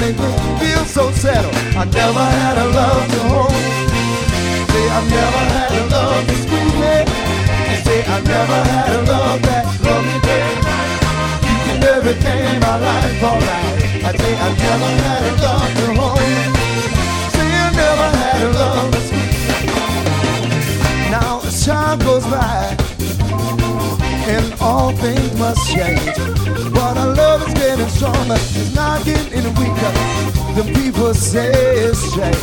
make me feel so settled. I never had a love to hold. Say I never had a love to squeeze me. Say I never had a love that loved me day. You can everything in my life alright. I say I never had a love to hold. Say I never had a love to squeeze me. Now as time goes by and all things must change, but our love is getting stronger. It's not getting any weaker. The people say it's strange.